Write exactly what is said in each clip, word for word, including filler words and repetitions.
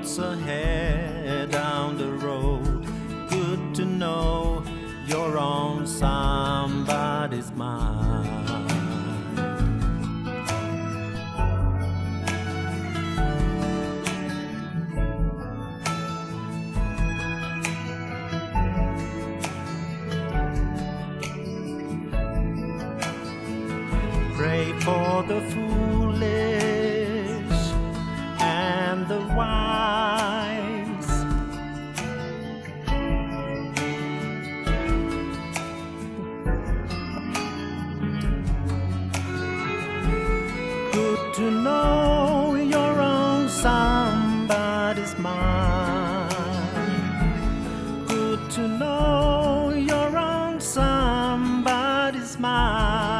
what's ahead down the road. Good to know you're on somebody's mind. Pray for the foolish and the wise. Good to know you're on somebody's mind. Good to know you're on somebody's mind.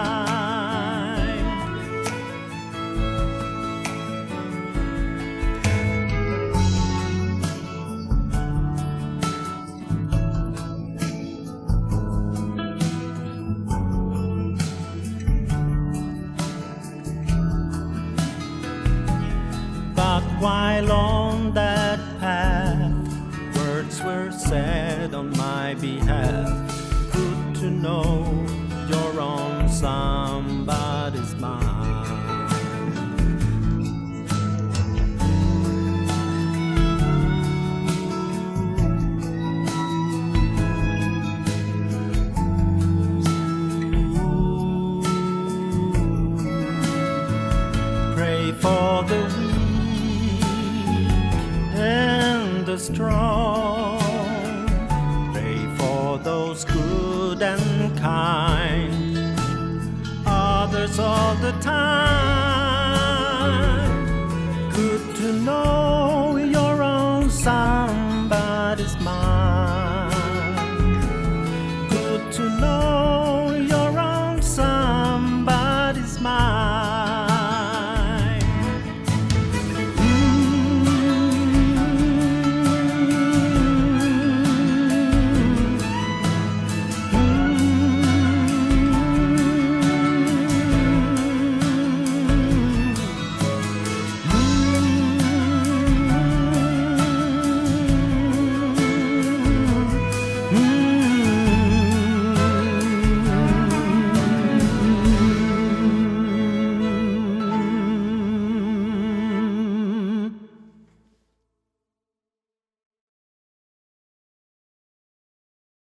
But while on that path, words were said on my behalf. Good to know you're on somebody's mind. Pray for the and the strong. Pray for those good and kind, others all the time. Good to know you're on somebody's mind.